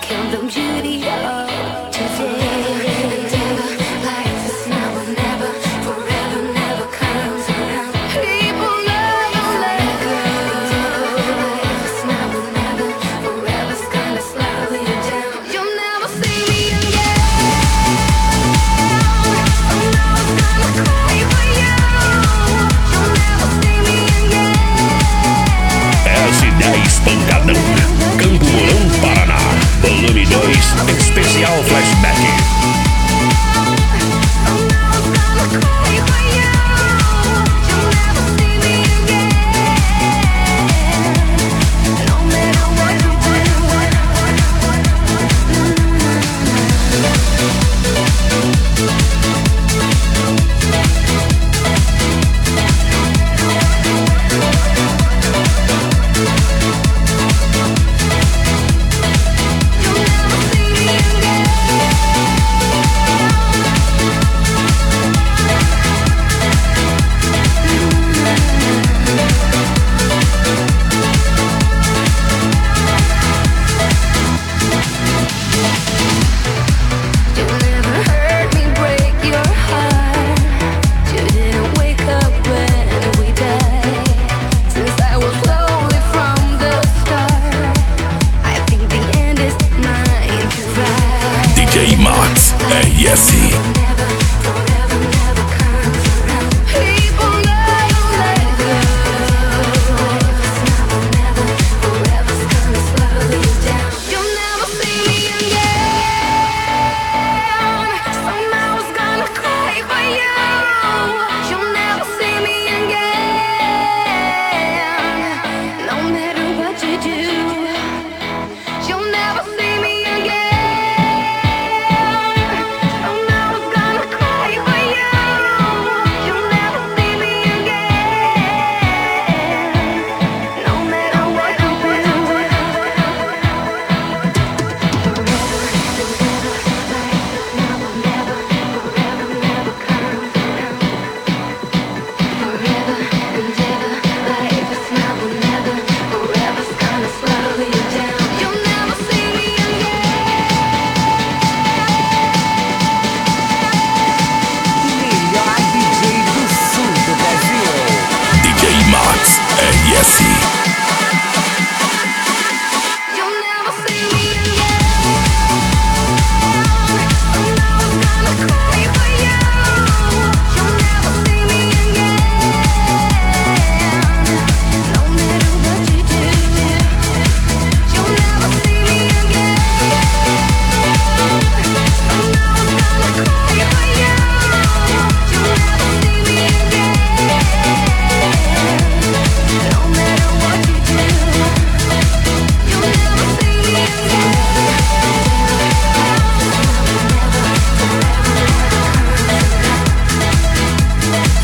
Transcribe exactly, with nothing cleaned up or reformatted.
count the beauty of today. Like this now or never, forever never comes around. People never let go. Like this now or never, forever's gonna slow you down. You'll never see me again. I'm never gonna cry for you. You'll never see me again. S dez Pancadão, Campo Mourão, Paraná. Volume dois, especial flashback. D J Max R S